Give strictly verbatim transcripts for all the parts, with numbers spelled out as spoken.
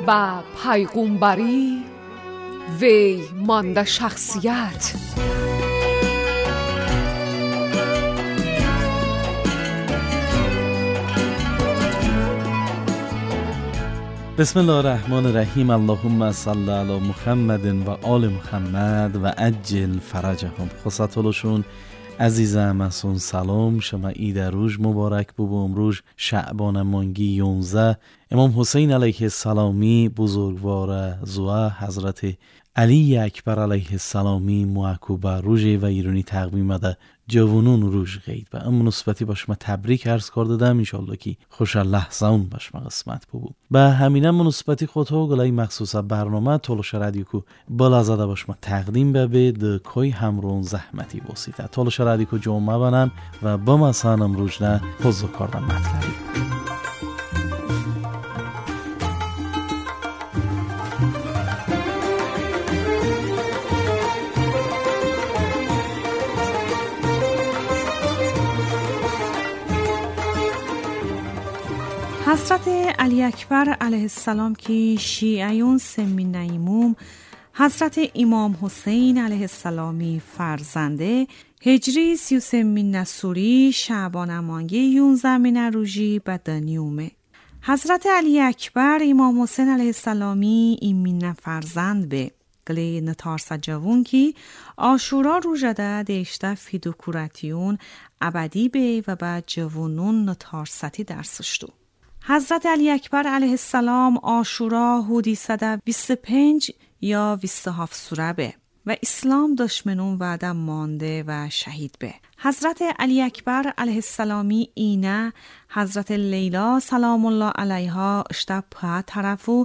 با پیغمبری وی مانده شخصیت. بسم الله الرحمن الرحیم. اللهم صل علی محمد و آل محمد و عجل فرجهم. خصتولشون عزیزم اسون سلام شما عید روز مبارک بو. امروز شعبان مانگی یونزده امام حسین علیه السلامی بزرگوار زوا حضرت علی اکبر علیه السلامی معکوبه روژه و ایرانی تقویم ده جوانون روژ غید و اما نسبتی باش ما تبریک عرض کرده دم انشالله که خوش لحظه اون باش ما قسمت ببو به همینه منسبتی خودها گلای مخصوص برنامه تولش رادیو کو بالا زده باش ما تقدیم به به کوی همرون زحمتی بسیده تولش رادیو کو جمعه بنن و با مسانم روژنه حضور کردن مطلبی. حضرت علی اکبر علیه السلام که شیعیون سمین نیموم حضرت امام حسین علیه السلامی فرزنده هجری سی و سمین نسوری شعبان مانگی یونزده من روژی بدنیومه. حضرت علی اکبر امام حسین علیه السلامی ایمین فرزند به گلی نتارسا جوون که آشورا روژده دیشته فیدوکوراتیون ابدی به و با جوونون نتارستی درسشتو. حضرت علی اکبر علیه السلام آشورا هودی صده بیست و پنج یا بیست و هفت سوره به و اسلام دشمنون وعده مانده و شهید به. حضرت علی اکبر علیه السلامی اینه حضرت لیلا سلام الله علیها اشتب په طرفو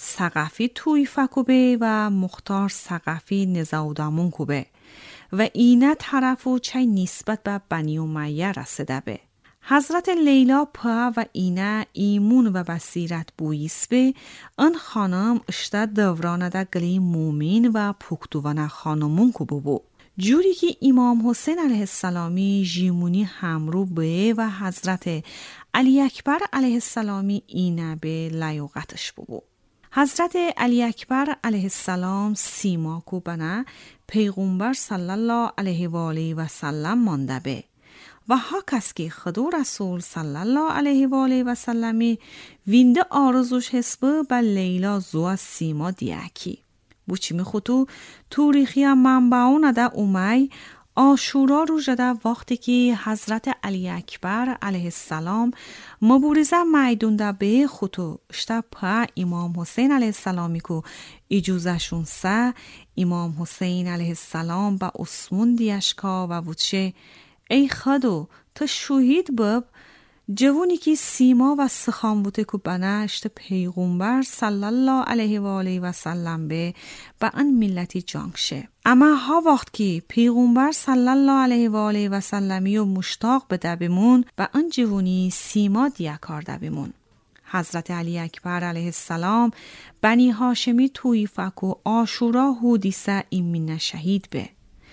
سقفی توی فکو به و مختار سقفی نزاودامون کو به و اینه طرفو چای نسبت به بنی امیه رسیده به. حضرت لیلا پا و اینه ایمون و بصیرت بویس به ان خانم اشته دورانه ده گلی مومین و پوکتوانه خانمون کو بو جوری که امام حسین علیه السلامی جیمونی همرو به و حضرت علی اکبر علیه السلامی اینه به لیاقتش بو. حضرت علی اکبر علیه السلام سیما کو بنا پیغمبر صلی الله علیه و آله و سلم مانده به و ها کس که خدو رسول صلی الله علیه و آله و سلمی وینده آرزوش حسبه با لیلا زوا سیما دیاکی بوچی می خودو توریخی منبعون ده اومی آشورا رو جده وقتی که حضرت علی اکبر علیه السلام مبورزه میدون ده به خودو اشته پا امام حسین علیه السلامی کو اجوزشون سه امام حسین علیه السلام با اسمون دیشکا و وچه ای خدو تا شوهید بب جوونی که سیما و سخام بوده که بنشت پیغمبر صلی الله علیه و آله و سلم به با ان ملتی جنگ شه. اما ها وقت که پیغمبر صلی الله علیه و آله و سلمی و مشتاق بده بمون با ان جوونی سیما دیا کرده بمون. حضرت علی اکبر علیه السلام بنی هاشمی توی فکو آشورا هودیسه ایمین شهید به.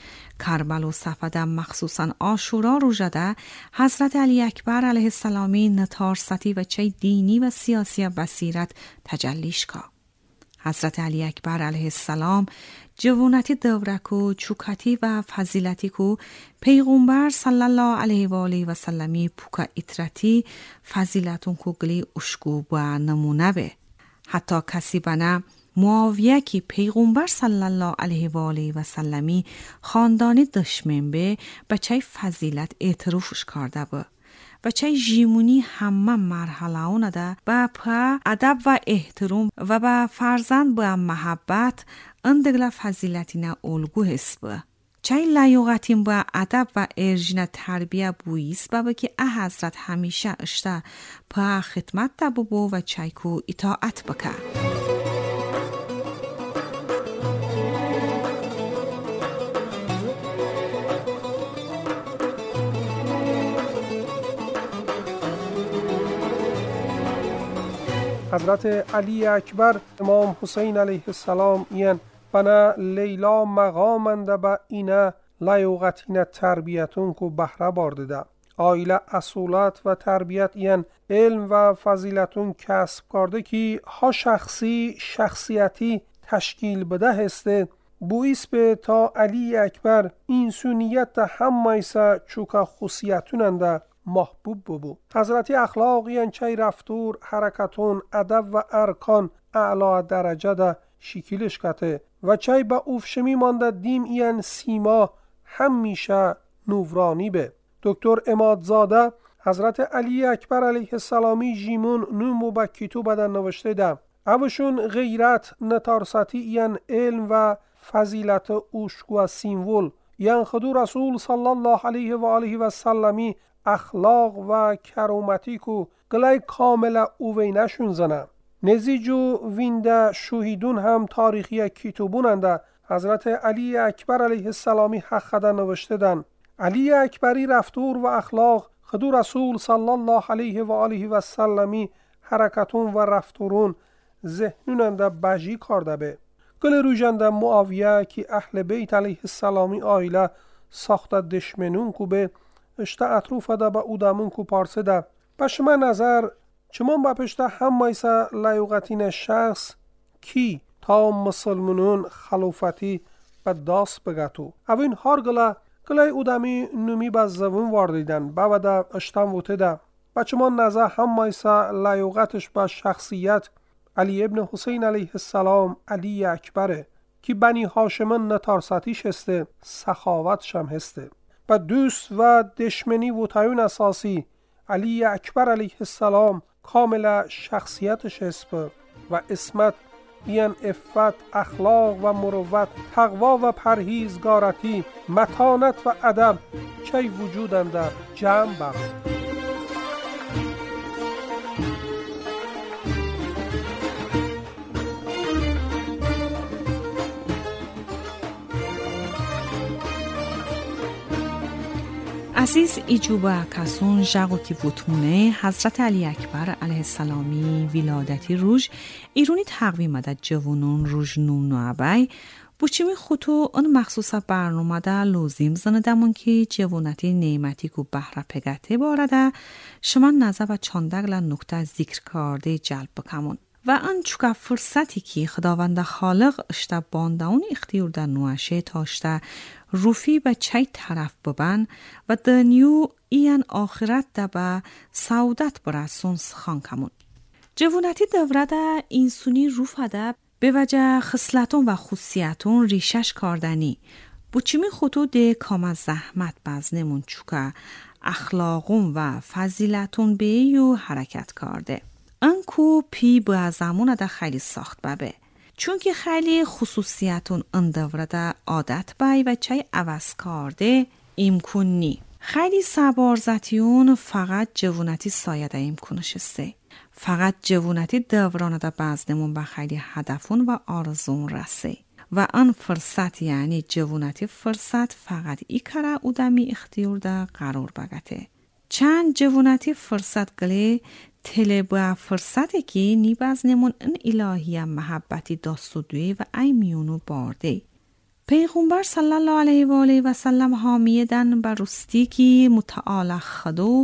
کربل و صفده مخصوصا آشورا رو جده حضرت علی اکبر علیه السلامی نتارستی و چه دینی و سیاسی بصیرت تجلیش کا. حضرت علی اکبر علیه السلام جوونتی دورکو چوکتی و فضیلتی کو پیغمبر صلی الله علیه و آله و سلمی پوکا اطرتی فضیلتون کو گلی اشکو با نمونه به. حتی کسی بنا معاویه که پیغمبر صلی الله علیه و آله و سلمی خاندانی دشمن به بچه فضیلت اعتروفش کرده با و چه جیمونی همه مرحله اونه ده با پا ادب و احترام و با فرزند با محبت اندگل فضیلتی نه الگو هست با چه لیاقتیم با ادب و ارجین تربیه بویست با که اه حضرت همیشه اشته پا خدمت ده بو و چه کو اطاعت بکه. حضرت علی اکبر امام حسین علیه السلام این بنا لیلا مقامنده با اینه لیوغتین تربیتون کو بحره بارده ده ailə əsulət və tərbiyyət yən elm və fəzilətun kəsb kardı ki, ha şəxsi şəxsiyyəti təşkil bədə hesته bu ispe تا علی اکبر اینسونیت همایسا چوکا خصوصیتوننده محبوب ببو. حضرتی اخلاقیان چای رفتور حرکتون ادب و ارکان اعلا درجه ده شکلش کته و چای با اوفشمی مانده دیم این سیما همیشه نورانی به. دکتر امادزاده حضرت علی اکبر علیه السلامی جیمون نومو با کتو بدن نوشته ده. اوشون غیرت نتارساتی این علم و فضیلت اوشکو و سیمول یان خدو رسول صلی الله علیه و آله و سلمی اخلاق و کرامتی کو گلای کامل اوینشون زنه. نزیجو وینده شهیدون هم تاریخی کتابوننده حضرت علی اکبر علیه السلامی حق خدا نوشته دن. علی اکبری رفتور و اخلاق خدو رسول صلی الله علیه و آله و سلمی حرکتون و رفتورون ذهنوننده بجی کرده به. گل روژنده معاویه که اهل بیت علیه السلامی آیله ساخته دشمنون کو به اشته اطروفه ده به اودامون کو پارسه ده. بشما نظر چمان با پشته همایسه لیوغتین شخص کی تا مسلمونون خلوفتی به داست بگتو. اوین هار گله گله اودامی نومی به زوون واردیدن با ده اشتم ووته ده. بچمان نظر همایسه لیوغتش به شخصیت علی ابن حسین علیه السلام علی اکبره که بنی هاشمن نتارساتیش هسته سخاوتش هم هسته و دوست و دشمنی و تایون اساسی علی اکبر علیه السلام کامل شخصیتش هست و اسمت این افت اخلاق و مروت تقوا و پرهیزگارتی متانت و ادب چه وجودن در جمع بخش. عزیز ایجوبا کسون جاگو کی ووتمونه حضرت علی اکبر علیه السلامی ولادتی روش ایرونی تقویم ده جوانون روش نوم نوابای بوچیمی خطو اون مخصوصا برنامه ده لوزیم زندمون که جوانتی نعمتی کو بحر پگته بارده شما نظر و چاندگل نکته ذکر کرده جلب بکمون و آن چوکا فرصتی که خداوند خالق اشته باندون اختیار در نوشه تاشته روفی به چای طرف ببن و دنیو این آخرت ده به سعادت برسون سخان کمون. جوانتی دوره ده اینسونی روفه ده به وجه خصلتون و خصوصیتون ریشش کردنی بوچیمی خطو ده کام زحمت بزنمون چوکا اخلاقون و فضیلتون به یو حرکت کرده. انکو پی با زمان ده خیلی ساخت ببه چون که خیلی خصوصیتون اندوره ده عادت بای و چای عوض کرده امکون نی. خیلی سبارزتیون فقط جوونتی سایه ده امکونش است. فقط جوونتی دورانه ده بزنمون با خیلی هدفون و آرزون رسه و آن فرصت یعنی جوونتی فرصت فقط ای کاره اودمی اختیار ده قرار بگته. چند جوونتی فرصت گله تله با فرصتی که نیباز نمون این الهی محبتی داستودوی و ای میونو بارده. پیغمبر صلی الله علیه و آله و سلم حامیدن بر رستی که متعال خدو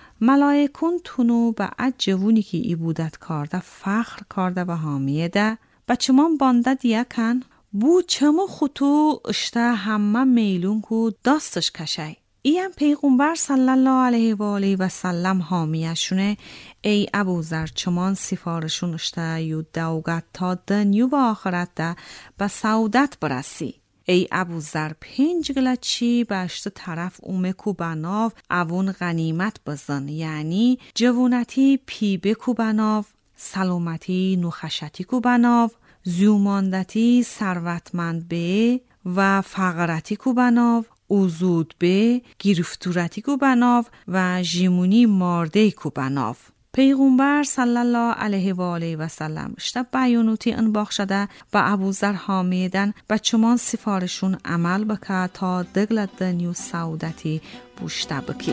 ملائکون تونو با عجوونی که ایبودت کرده فخر کرده و حامیده بچمان بانده دیگه کن بو چمو خطو اشته همه میلون کو داستش کشای. این پیغمبر صلی الله علیه و آله و سلم حامیشونه ای ابوذر چمان سفارشون اشته یو دوگت تا دنیو و آخرت ده به سعادت برسی. ای ابوذر پنج گلچی باشت طرف اومه کو بناو اوون غنیمت بزن یعنی جوونتی پیبه کو بناو سلامتی نوخشتی کو بناو زیوماندتی ثروتمند به و فقرتی کو بناو اوزود به گرفتورتی کو بناو و جیمونی مارده کو بناو. پیغمبر صلی الله علیه و آله و سلم اشته بیانوتی انباخ شده با ابوذر حامیدن با چمان سفارشون عمل بکه تا دگل دنیو سعودتی بوشته بکی.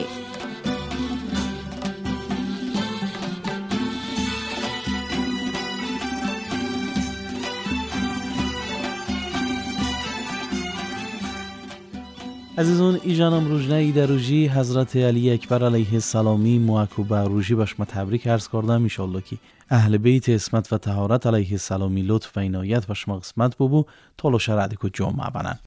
عزیزون ایجانم روژنه در روژی حضرت علی اکبر علیه السلامی موکوب روژی باش ما تبریک عرض کردم. انشالله که اهل بیت اسمت و طهارت علیه السلامی لطف و عنایت باش ما قسمت ببو طول و شرعی که جمعه بنن.